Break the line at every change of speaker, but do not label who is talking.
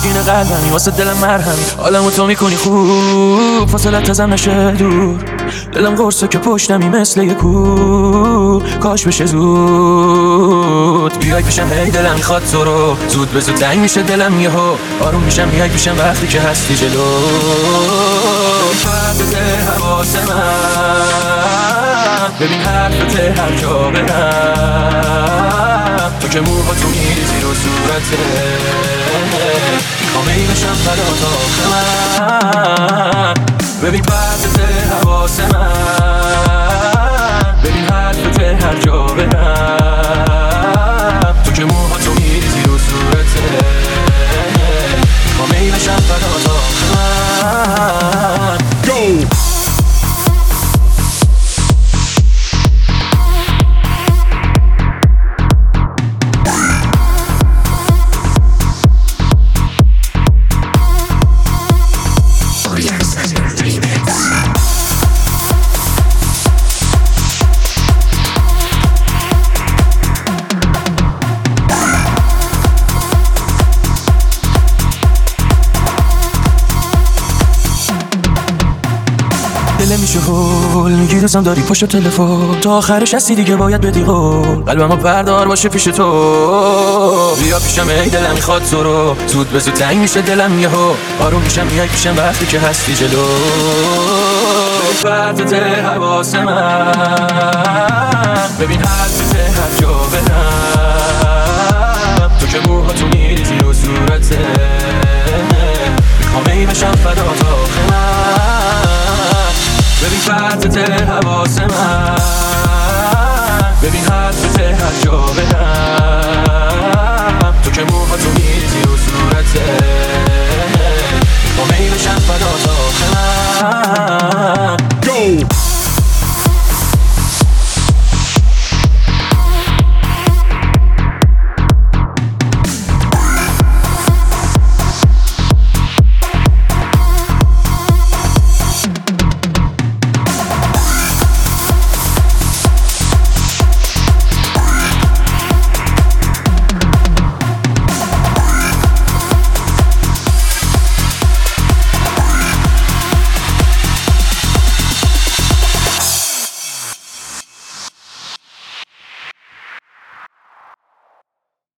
نگین قلبمی واسه دلم مرهم، حالمو تو میکنی خوب، فاصلت ازم نشه دور. دلم قرصه که پشتمی مثل یه کو، کاش بشه زود. بیای پیشم هی دلم میخواد تو رو، زود به زود تنگ میشه دلم یهو، آروم میشم بیای پیشم وقتی که هستی جلو. فرد حواس من، ببین حرفت هر جا برم، تو که موهاتو میریزی رو صورته، میخوام ای بشم فدا تا من. ببین فرد حواس من، ببین حرفت هر جا برم، تو که موهاتو میریزی رو صورته، میخوام ای بشم فدا تا من. دلم میشه هول، میگی دوستم داری پشت تلفن، تا آخرش هستی دیگه باید بدی قول، قلبمو بردار باشه پیش تو. بیا پیشم ای دلم میخواد تو رو، زود به زود تنگ میشه دلم یهو، آروم میشم میای پیشم وقتی که هستی جلو. فرد حواس من، ببین حرفت هر جا برم، تو که موهاتو میریزی رو صورته،